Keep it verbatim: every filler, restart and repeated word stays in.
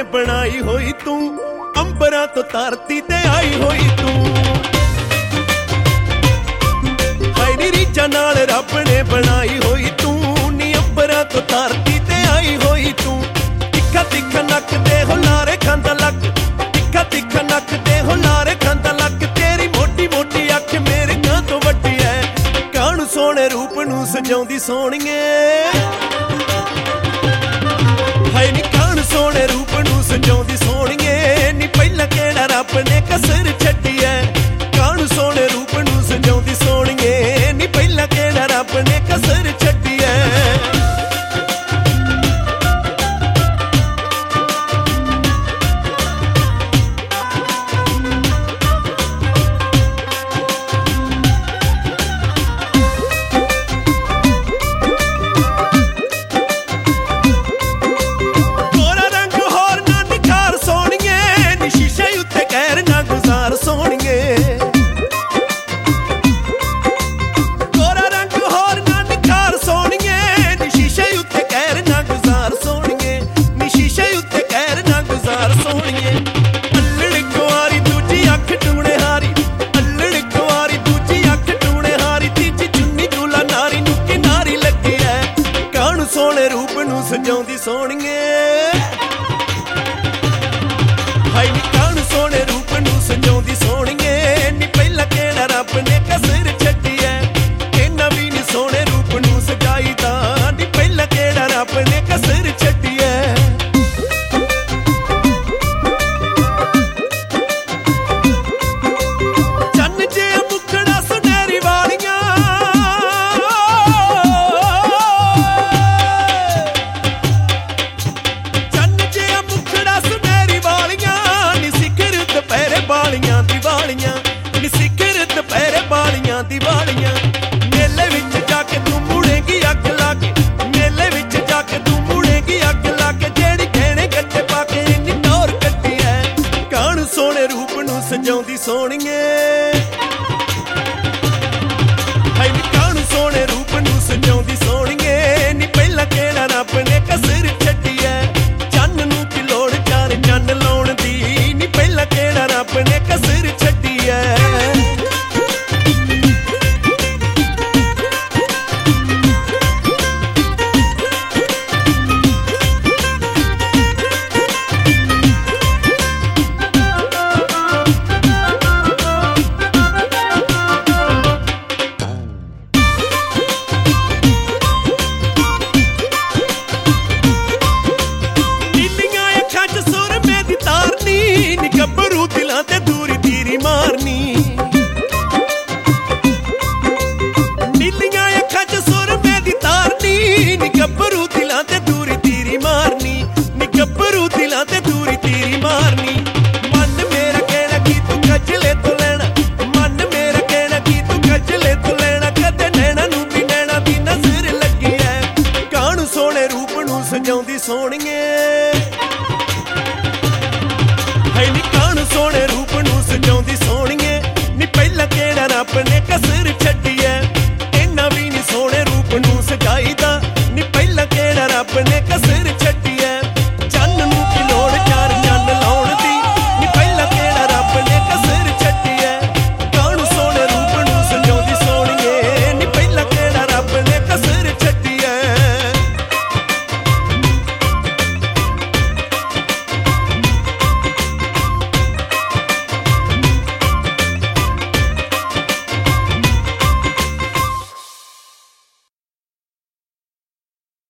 ने बनाई होई तू, अंबरां तो धरती ते आई होई तू। हाय नी रीझां नाल रब ने बनाई होई तू, नी अंबरां तो धरती ते आई होई तू। तिखा तिखा नक ते हुलारे खांदा लक, तिखा तिखा नक ते हुलारे खांदा लक। तेरी मोटी मोटी अख मेरे कां तो वड्डी है, कानू सोहणे रूप नूं सजाउंदी सोहणीए। हाय नी कानू सोहणे रूप नूं सजाउंदी सोहणीए, नी पहला किहड़ा रब ने कसर छड्डी है। कानू सोहणे रूप नूं सजाउंदी सोहणीए, नी पहला किहड़ा रब ने कसर छड्डी है। सोहणे रूप नूं सजाउंदी सोहणीए। हाय नी कानू सोहणे रूप नूं सजाउंदी सोहणीए, नी पहला किहड़ा रब ने कसर छड्डी है। इन्ना भी नी सोहणे रूप नूं सजाईदा, नी पहला किहड़ा रब ने कसर छड्डी है। चन्न जिहा मुखड़ा सुनहरी वालियां, दिवालियां मेले विच जाके तू मुड़ेगी अग लाके, मेले विच जाके तू मुड़ेगी अग लाके। जेड़ी गहने गट्टे पाके इन्नी टौर कट्टी है, कानू सोहणे रूप नूं सजाउंदी सोहणीए। हाय नी कानू सोहणे रूप नूं सजाउंदी सोहणीए, नी पहला किहड़ा रब ने कसर छड्डी है। चन्न नूं की लोड़ चार चन्न लाउण दी, नी पहला किहड़ा रब ने कसर छड्डी है। गब्बरू दिलां ते दूरी तीरी मारनी, नीलियां अखां च सुरमे दी तारनी। नी गब्बरू दिलां ते दूरी तीरी मारनी, नी गब्बरू दिलां ते दूरी तीरी मारनी। मन मेरा कहना कि तू गजले तो लैना, मन मेरा कहना कि तू गजले तो लैना। कदे नैना नूं भी नैना दी नजर लगी है, कानू सोहणे रूप नूं सजाउंदी सोहणीए। सोहणे रूप नूं सजाउंदी सोहणीए, नी पहला किहड़ा रब ने कसर